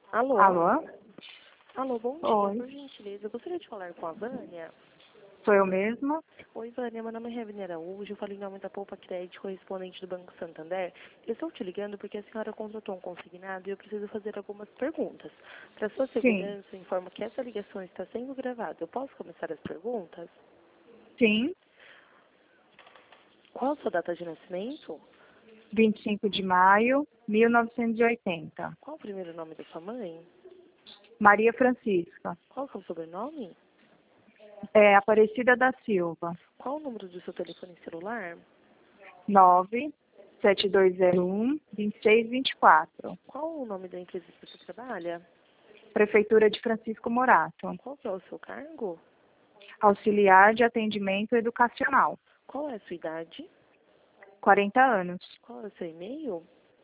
Alô? Alô? Alô, bom dia. Oi. Por gentileza, eu gostaria de falar com a Vânia. Sou eu mesma? Oi, Vânia, meu nome é Revine Araújo, eu falo em nome da Poupa Crédito, correspondente do Banco Santander. Eu estou te ligando porque a senhora contratou um consignado e eu preciso fazer algumas perguntas. Para sua Sim. segurança, eu informo que essa ligação está sendo gravada. Eu posso começar as perguntas? Sim. Qual a sua data de nascimento? 25 de maio, 1980. Qual o primeiro nome da sua mãe? Maria Francisca. Qual é o seu sobrenome? Aparecida da Silva. Qual o número do seu telefone celular? 97201-2624. Qual o nome da empresa que você trabalha? Prefeitura de Francisco Morato. Qual que é o seu cargo? Auxiliar de atendimento educacional. Qual é a sua idade? 40 anos. Qual é o seu e-mail?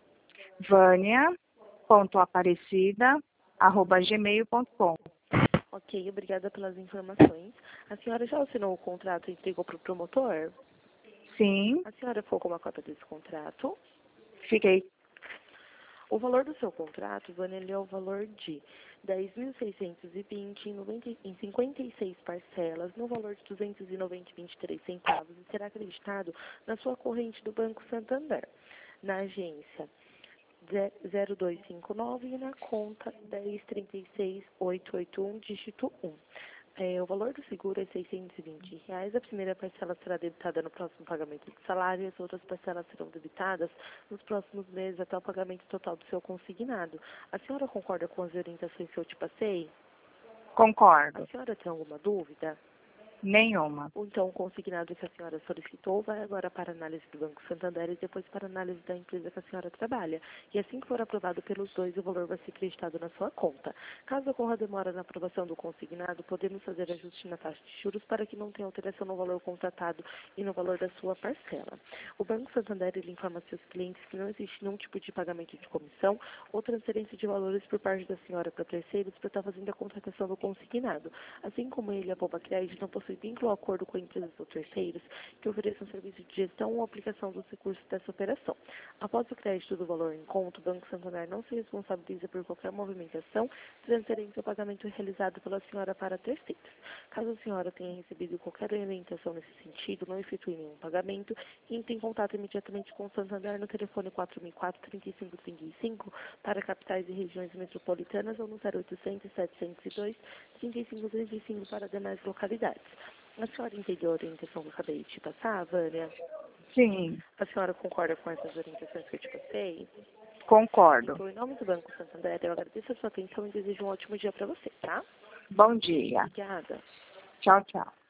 vania.aparecida@gmail.com. Ok, obrigada pelas informações. A senhora já assinou o contrato e entregou para o promotor? Sim. A senhora ficou com uma cópia desse contrato? Fiquei. O valor do seu contrato, Vânia, ele é o valor de 10.620 em 56 parcelas, no valor de 290,23 centavos, e será acreditado na sua corrente do Banco Santander, na agência 0259 e na conta 10.36.881, dígito 1. O valor do seguro é R$ 620. A primeira parcela será debitada no próximo pagamento do salário e as outras parcelas serão debitadas nos próximos meses até o pagamento total do seu consignado. A senhora concorda com as orientações que eu te passei? Concordo. A senhora tem alguma dúvida? Nenhuma. Então, o consignado que a senhora solicitou vai agora para a análise do Banco Santander e depois para a análise da empresa que a senhora trabalha. E assim que for aprovado pelos dois, o valor vai ser creditado na sua conta. Caso ocorra demora na aprovação do consignado, podemos fazer ajuste na taxa de juros para que não tenha alteração no valor contratado e no valor da sua parcela. O Banco Santander ele informa a seus clientes que não existe nenhum tipo de pagamento de comissão ou transferência de valores por parte da senhora para terceiros para estar fazendo a contratação do consignado. Assim como ele, a Poupa Crédito, não possui vínculo ou acordo com empresas ou terceiros que ofereçam serviço de gestão ou aplicação dos recursos dessa operação. Após o crédito do valor em conta, o Banco Santander não se responsabiliza por qualquer movimentação, transferência ou pagamento realizado pela senhora para terceiros. Caso a senhora tenha recebido qualquer orientação nesse sentido, não efetue nenhum pagamento, entre em contato imediatamente com o Santander no telefone 4004-3535 para capitais e regiões metropolitanas ou no 0800-702-3535 para demais localidades. A senhora entendeu a orientação que eu acabei de te passar, Vânia? Sim. A senhora concorda com essas orientações que eu te passei? Concordo. Então, em nome do Banco Santander, eu agradeço a sua atenção e desejo um ótimo dia para você, tá? Bom dia. Obrigada. Tchau, tchau.